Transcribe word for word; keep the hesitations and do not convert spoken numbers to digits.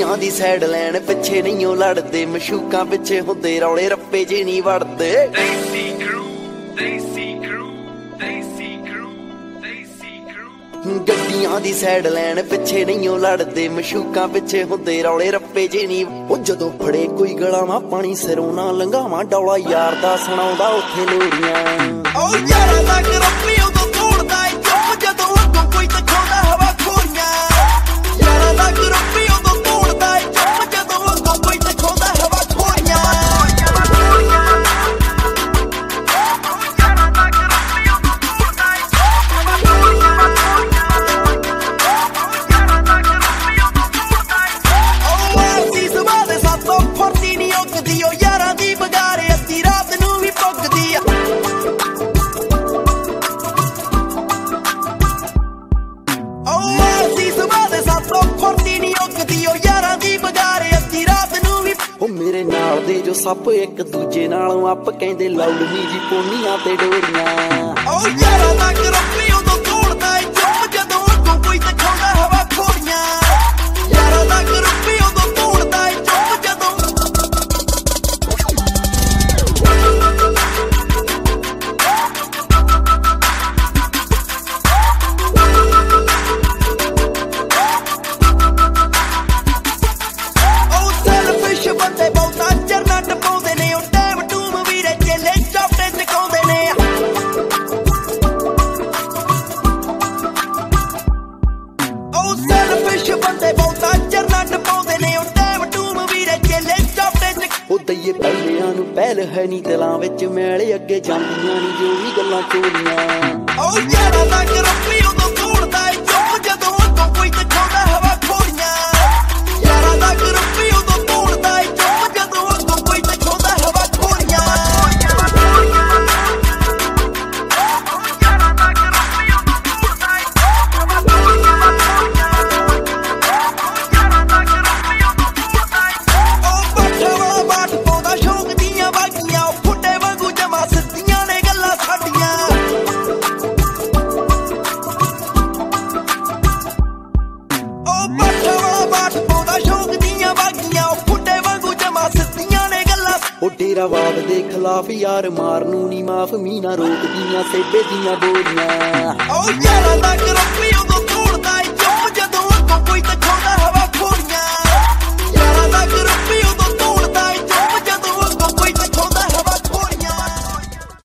ਗੱਡੀਆਂ ਦੀ ਸਾਈਡ ਲੈਣ ਪਿੱਛੇ ਨਹੀਂ ਉਹ ਲੜਦੇ, ਮਸ਼ੂਕਾਂ ਪਿੱਛੇ ਹੁੰਦੇ ਰੌਲੇ ਰੱਪੇ ਜੇ ਨਹੀਂ ਵੜਦੇ। ਗੱਡੀਆਂ ਦੀ ਸਾਈਡ ਲੈਣ ਪਿੱਛੇ ਨਹੀਂ ਉਹ ਲੜਦੇ, ਮਸ਼ੂਕਾਂ ਪਿੱਛੇ ਹੁੰਦੇ ਰੌਲੇ ਰੱਪੇ ਜੇ ਨਹੀਂ। ਉਹ ਜਦੋਂ ਫੜੇ ਕੋਈ ਗਲਾਵਾਂ ਪਾਣੀ ਸਿਰੋਂ ਨਾ ਲੰਘਾਵਾਂ, ਡੌਲਾ ਯਾਰ ਦਾ ਸੁਣਾਉਂਦਾ ਉੱਥੇ ਲੋਰੀਆਂ। ਉਹ ਯਾਰਾਂ ਦਾ ਗਰੁੱਪੀ ਉਦੋਂ ਤੋੜਦਾ ਏ ਚੁੱਪ, ਜਦੋਂ ਅੱਗੋਂ ਕੋਈ ਦਿਖਾਉਂਦਾ ਹਵਾ ਖੋਰੀਆਂ। ਯਾਰਾਂ ਦਾ ਗਰੁੱਪੀ ਉਦੋਂ ਤੋੜਦਾ ਏ ਚੁੱਪ, ਜਦੋਂ ਅੱਗੋਂ ਕੋਈ ਦਿਖਾਉਂਦਾ ਹਵਾ ਖੋਰੀਆਂ। ਮੇਰੇ ਨਾਲ ਦੇ ਜੋ ਸੱਪ ਇੱਕ ਦੂਜੇ ਨਾਲੋਂ ਅੱਪ ਕਹਿੰਦੇ ਲੌਲਮੀ ਜੀ ਪੋਨੀਆਂ ਤੇ ਡੋਰੀਆਂ। ਉਹ ਯਾਰਾਂ ਦਾ ਗਰੁੱਪੀ ਉਦੋਂ ਤੋੜਦਾ ਏ ਚੁੱਪ, ਜਦੋਂ ਅੱਗੋਂ ਕੋਈ ਦਿਖਾਉਂਦਾ ਹਵਾ ਖੋਰੀਆਂ। ਯਾਰਾਂ ਦਾ ਗਰੁੱਪੀ ਉਦੋਂ ਤੋੜਦਾ ਏ ਚੁੱਪ, ਜਦੋਂ ਬੰਦੇ ਬਹੁਤਾ ਚਰਨਾ ਟਪਾਉਂਦੇ ਨੇ, ਉਹ ਟੈਮ ਟੂਮ ਵੀਰੇ ਚੇਲੇ ਚਾਪਟੇ ਚਕਾਉਂਦੇ ਨੇ। ਉਹ ਸੈਲਫਿਸ਼ ਬੰਦੇ ਬਹੁਤਾ ਚਰਨਾ ਟਪਾਉਂਦੇ ਨੇ, ਉਹ ਟੈਮ ਟੂਮ ਵੀਰੇ ਚੇਲੇ ਚਾਪਟੇ ਚਕ। ਉਹ ਦਈਏ ਪਹਿਲਿਆਂ ਨੂੰ ਪਹਿਲ ਹੈ ਨੀ ਦਿਲਾਂ ਵਿੱਚ ਮੈਲ, ਅੱਗੇ ਜਾਂਦੀਆਂ ਨੀ ਜੋ ਵੀ ਗੱਲਾਂ ਚੋਰੀਆਂ। ਉਹ ਯਾਰਾਂ ਦਾ ਗਰੁੱਪੀ ਉਦੋਂ ਤੋੜਦਾ ਏ ਚੁੱਪ, ਜਦੋਂ ਅੱਗੋਂ ਕੋਈ ਦਿਖਾਉਂਦਾ ਹਵਾ ਖੋਰੀਆਂ। ਯਾਰਾਂ ਦਾ ਗਰੁੱਪੀ ਉਦੋਂ ਤੋੜਦਾ ਏ ਚੁੱਪ, ਜਦੋਂ ਅੱਗੋਂ ਕੋਈ ਦਿਖਾਉਂਦਾ ਹਵਾ ਖੋਰੀਆਂ। ਉਹ ਬਾਠਾ ਵਾਲਾ ਬਾਠ ਪਾਉਂਦਾ ਸ਼ੌਕ ਦੀਆਂ ਬਾਗੀਆਂ, ਉਹ ਫੁੱਟੇ ਵਾਂਗੂ ਜਮਾ ਸਿੱਧੀਆਂ ਨੇ ਗੱਲਾਂ ਸਾਡੀਆਂ। ਉਹ ਬਾਠਾ ਵਾਲਾ ਬਾਠ ਪਾਉਂਦਾ ਸ਼ੌਕ ਦੀਆਂ ਬਾਗੀਆਂ, ਉਹ ਫੁੱਟੇ ਵਾਂਗੂ ਜਮਾ ਸਿੱਧੀਆਂ ਨੇ ਗੱਲਾਂ। ਉਹ ਡੇਰਾਵਾਦ ਦੇ ਖਿਲਾਫ ਯਾਰ ਮਾਰ ਨੂੰ ਨੀ ਮਾਫ, ਮੀਨਾ ਰੋਕਦੀਆਂ ਸੇਬੇ ਦੀਆਂ ਬੋਰੀਆਂ। ਉਹ ਯਾਰਾਂ ਦਾ ਗਰੁੱਪੀ ਉਦੋਂ ਤੋੜਦਾ ਏ ਚੁੱਪ, ਜਦੋਂ ਅੱਗੋਂ ਕੋਈ ਦਿਖਾਉਂਦਾ